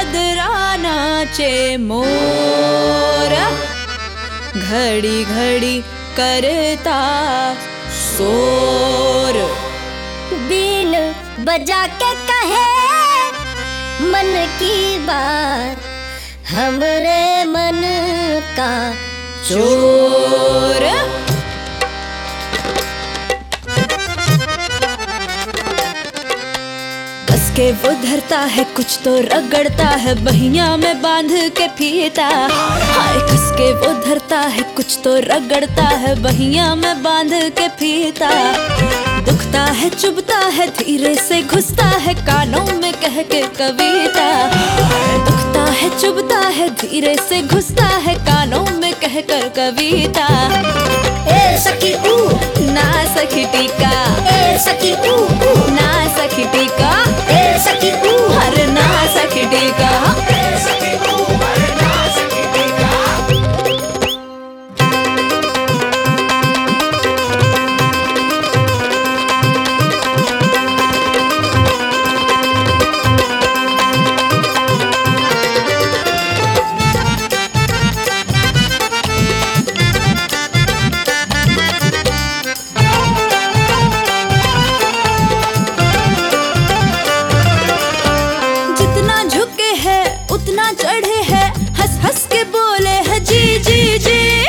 बदरा नाचे मोर, घड़ी घड़ी करता शोर। बीन बजा के कहे मन की बात, हमरे मन का चोर। कस के वो धरता है, कुछ तो रगड़ता है, बहिया में बांध के फीता। हाय कस के वो धरता है, कुछ तो रगड़ता है, बहिया में बांध के फीता। दुखता है चुभता है, धीरे से घुसता है, कानों में कह के कविता। दुखता है चुभता है, धीरे से घुसता है, कानों में कह कर कविता। ए सखी तू ना सखी टीका, ए सखी तू ना सखी टीका, ए सखी तू हर ना सखी टीका। उतना चढ़े है, हंस हंस के बोले है जी जी जी।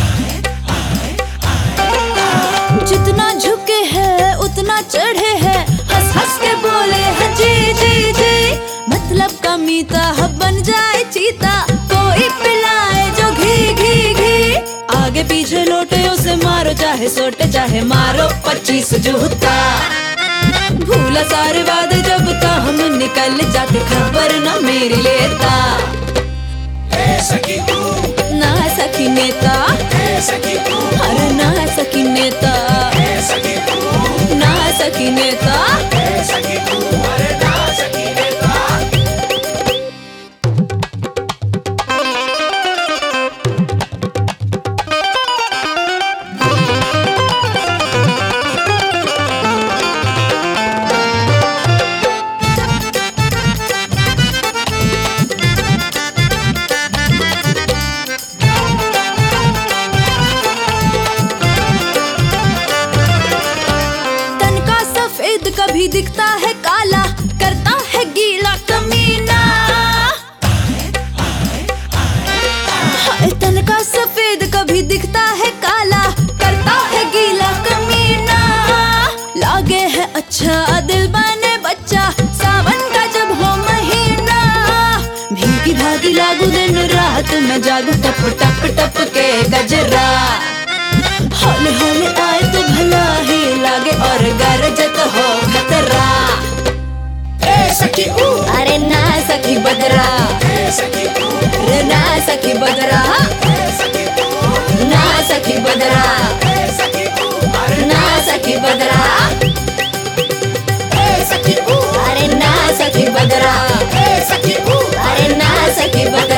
जितना झुके है उतना चढ़े है, हंस हंस के बोले है जी जी जी। मतलब का मीता बन जाए चीता, कोई पिलाए जो घी घी घी। आगे पीछे लोटे उसे मारो, चाहे सोटे चाहे मारो 25 जूता। भूला सारे वादे जब का हम निकल जाते, खबर न मेरी लेता। सखी तू ना सखी नेता, सखी तू अरे ना सखी नेता, सखी तू ना सखी नेता। सखी तू अरे ना सखी नेता। कभी दिखता है काला, करता है गीला कमीना। हाय तन का सफेद कभी दिखता है काला, करता है गीला कमीना। लागे है अच्छा दिल बने बच्चा, सावन का जब हो महीना। भीगी भागी लागू दिन रात में जागू, टप टप टप के गजरा। हौले हौले आए तो भला ही लागे, और गरजत हो खतरा। ए सखी तू अरे ना सखी बदरा, सखी तू रे ना सखी बदरा, सखी तू ना सखी बदरा, सखी तू ना सखी बदरा। ए सखी तू अरे ना सखी बदरा, ए सखी तू अरे ना सखी बदरा।